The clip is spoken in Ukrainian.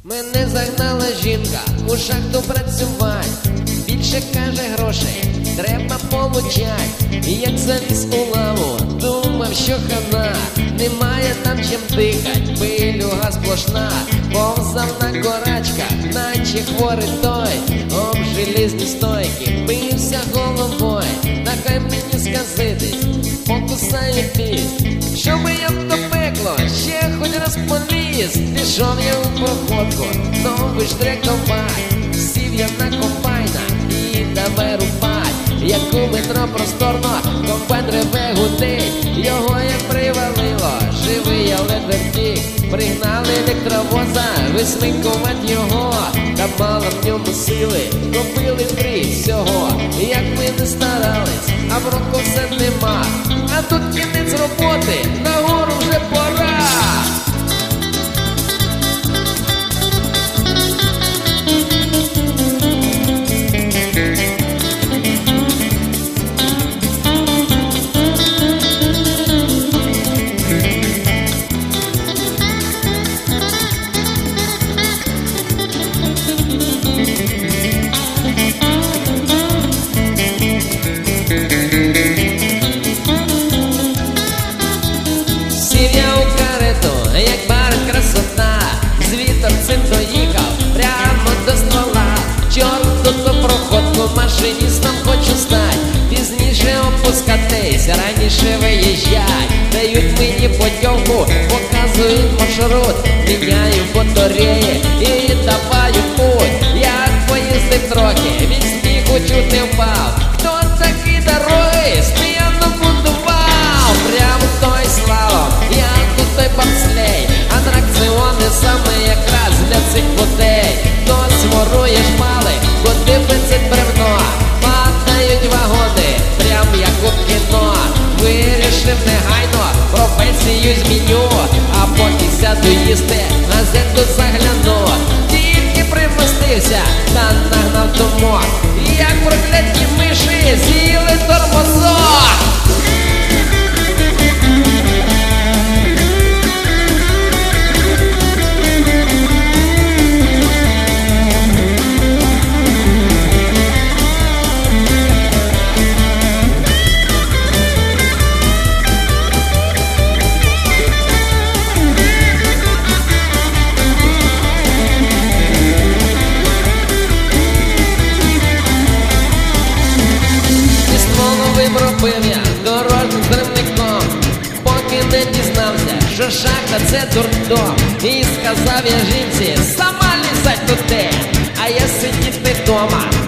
Мене загнала жінка у шахту працювати. Більше, каже, грошей треба получать. Як заліз у лаву, думав, що хана, немає там чим дихать, пилюга сплошна. Повзав на корачках, наче хворий той, об желізні стойки бився головою. Нехай мені сказитись, покусає піст, щоби я в то пекло ще хоч раз поліз. Пішов я у проходку, новий штрек-комбайн, сів я на комбайна і давай рубать. Як у метро просторно, комбайн реве гудить, його як привалило, живий я ледве втік. Пригнали електровоза, висмикувати його, та мало в ньому сили, купили 3 всього. Як ми не старались, а в руку все нема, а тут кінець роботи, нагору вже пора. Як барин красота, з вітерцем доїхав прямо до ствола. Чорт тут по проходку, машиністом хочу стать, пізніше опускатись, раніше виїжджать. Дають мені путівку, показують маршрут, міняю батареї і даваю путь. Як поїздив трохи, від сміху чуть не впав. Хто такі дороги сміяно будував? Прямо той слалом, як у той бобслей. Атракціони саме якраз для цих людей. Хтось ворує шпали, куди пицить бревно, падають вагони, прям як у кіно. Вирішив негайно професію зміню, а поки сяду їсти, газету загляну. Тільки примостився та нагнав думок, як прокляті миші з'їли тормозок. Робив я дорожнім дривником, поки не дізнався, що шахта це дурдом. І сказав я жінці, сама лізать туди, а я сидіти дома.